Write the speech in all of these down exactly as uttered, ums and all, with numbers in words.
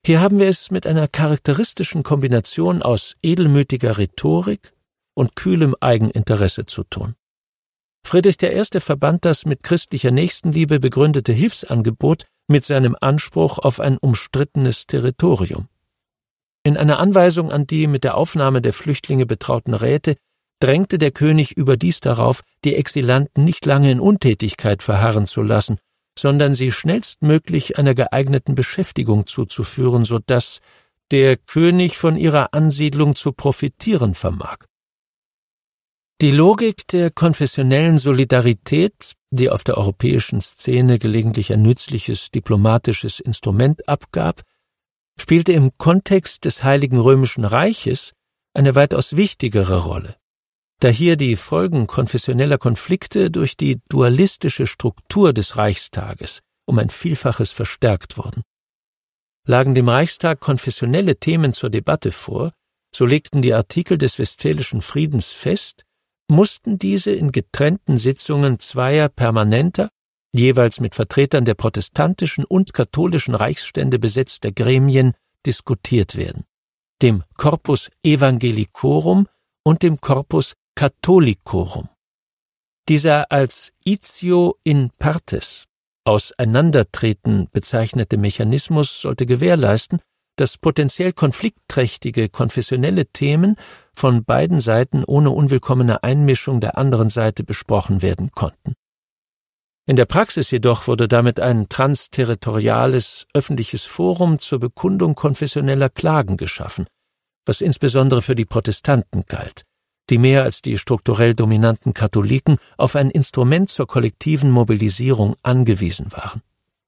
Hier haben wir es mit einer charakteristischen Kombination aus edelmütiger Rhetorik und kühlem Eigeninteresse zu tun. Friedrich der Erste verband das mit christlicher Nächstenliebe begründete Hilfsangebot mit seinem Anspruch auf ein umstrittenes Territorium. In einer Anweisung an die mit der Aufnahme der Flüchtlinge betrauten Räte drängte der König überdies darauf, die Exilanten nicht lange in Untätigkeit verharren zu lassen, sondern sie schnellstmöglich einer geeigneten Beschäftigung zuzuführen, so dass der König von ihrer Ansiedlung zu profitieren vermag. Die Logik der konfessionellen Solidarität, die auf der europäischen Szene gelegentlich ein nützliches diplomatisches Instrument abgab, spielte im Kontext des Heiligen Römischen Reiches eine weitaus wichtigere Rolle, da hier die Folgen konfessioneller Konflikte durch die dualistische Struktur des Reichstages um ein Vielfaches verstärkt wurden. Lagen dem Reichstag konfessionelle Themen zur Debatte vor, so legten die Artikel des Westfälischen Friedens fest, mussten diese in getrennten Sitzungen zweier permanenter, jeweils mit Vertretern der protestantischen und katholischen Reichsstände besetzter Gremien diskutiert werden, dem Corpus Evangelicorum und dem Corpus Catholicorum. Dieser als Itio in partes, Auseinandertreten bezeichnete Mechanismus sollte gewährleisten, dass potenziell konfliktträchtige konfessionelle Themen von beiden Seiten ohne unwillkommene Einmischung der anderen Seite besprochen werden konnten. In der Praxis jedoch wurde damit ein transterritoriales öffentliches Forum zur Bekundung konfessioneller Klagen geschaffen, was insbesondere für die Protestanten galt, die mehr als die strukturell dominanten Katholiken auf ein Instrument zur kollektiven Mobilisierung angewiesen waren.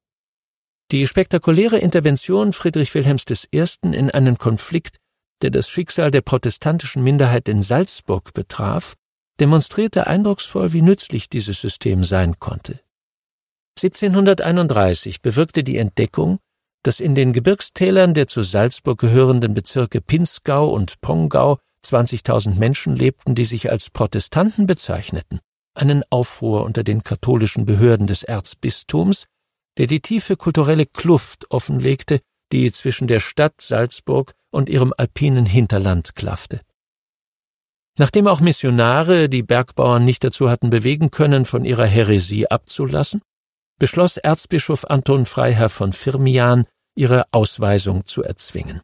Die spektakuläre Intervention Friedrich Wilhelms des Ersten in einen Konflikt, der das Schicksal der protestantischen Minderheit in Salzburg betraf, demonstrierte eindrucksvoll, wie nützlich dieses System sein konnte. siebzehnhunderteinunddreißig bewirkte die Entdeckung, dass in den Gebirgstälern der zu Salzburg gehörenden Bezirke Pinzgau und Pongau zwanzigtausend Menschen lebten, die sich als Protestanten bezeichneten, einen Aufruhr unter den katholischen Behörden des Erzbistums, der die tiefe kulturelle Kluft offenlegte, die zwischen der Stadt Salzburg und ihrem alpinen Hinterland klaffte. Nachdem auch Missionare die Bergbauern nicht dazu hatten bewegen können, von ihrer Häresie abzulassen, beschloss Erzbischof Anton Freiherr von Firmian, ihre Ausweisung zu erzwingen.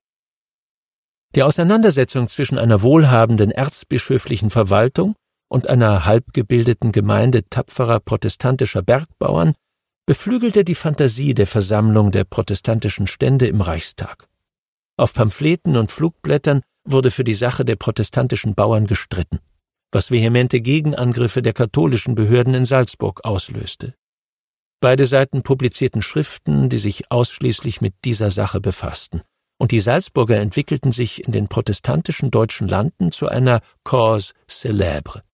Die Auseinandersetzung zwischen einer wohlhabenden erzbischöflichen Verwaltung und einer halbgebildeten Gemeinde tapferer protestantischer Bergbauern beflügelte die Fantasie der Versammlung der protestantischen Stände im Reichstag. Auf Pamphleten und Flugblättern wurde für die Sache der protestantischen Bauern gestritten, was vehemente Gegenangriffe der katholischen Behörden in Salzburg auslöste. Beide Seiten publizierten Schriften, die sich ausschließlich mit dieser Sache befassten, und die Salzburger entwickelten sich in den protestantischen deutschen Landen zu einer Cause célèbre.